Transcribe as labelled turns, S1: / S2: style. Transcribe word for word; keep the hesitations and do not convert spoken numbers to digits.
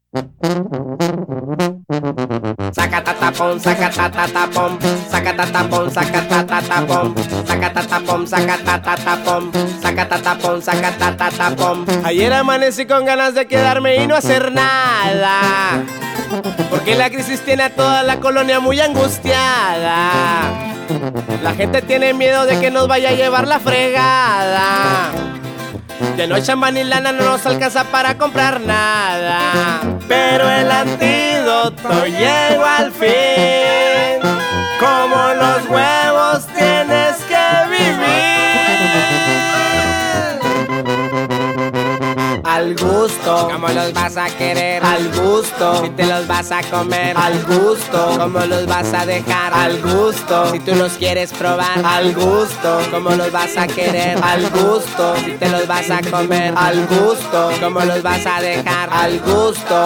S1: Sacatatapom, sacatatapom, sacatatapom, sacatatapom, sacatatapom, sacatatapom, sacatatapom, sacatatapom. Ayer amanecí con ganas de quedarme y no hacer nada, porque la crisis tiene a toda la colonia muy angustiada. La gente tiene miedo de que nos vaya a llevar la fregada. Ya no hay chamba ni lana, no nos alcanza para comprar nada. Pero el antídoto llegó al fin. Como los huevos tienes que vivir. Al gusto, ¿cómo los vas a querer? Al gusto, si te los vas a comer. Al gusto, ¿cómo los vas a dejar? Al gusto, si tú los quieres probar. Al gusto, ¿cómo los vas a querer? Al gusto, si te los vas a comer. Al gusto, ¿cómo los vas a dejar? Al gusto.